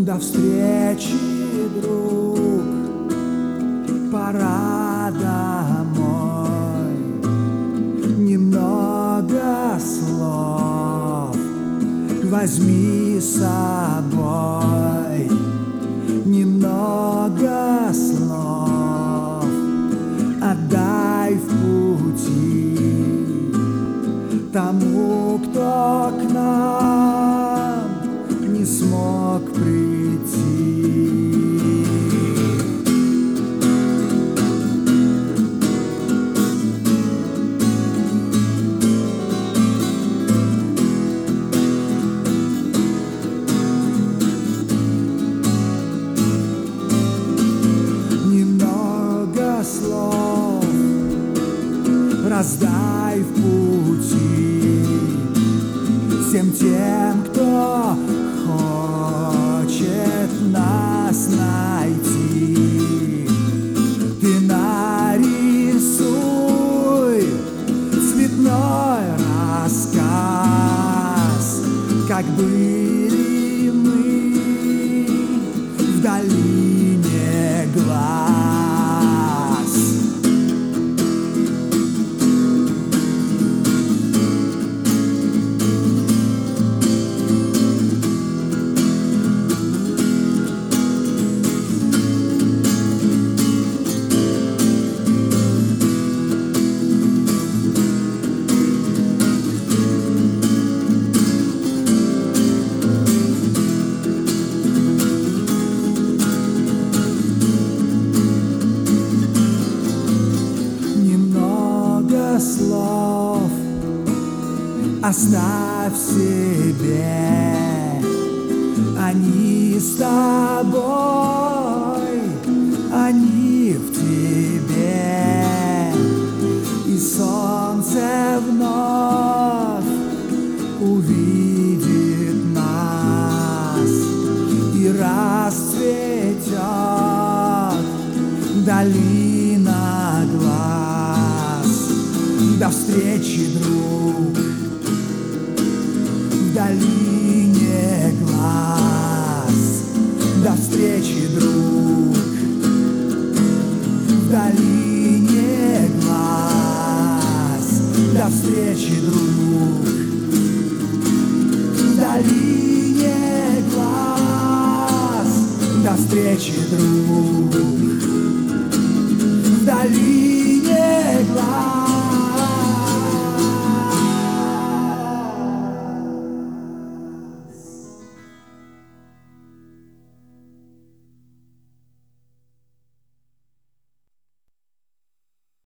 До встречи, друг, пора домой. Немного слов возьми с собой. Немного слов отдай в пути тому, кто к нам не смог прийти. Немного слов раздай в пути всем тем, кто хочет нас найти. Ты нарисуй цветной рассказ, как были мы в долине глаз. Слов оставь себе, они с тобой, они в тебе, и солнце вновь увидит нас и расцветет долина глаз. До встречи, друг, в долине глаз. До встречи, друг, в долине глаз. До встречи, друг, в долине глаз. До встречи, друг.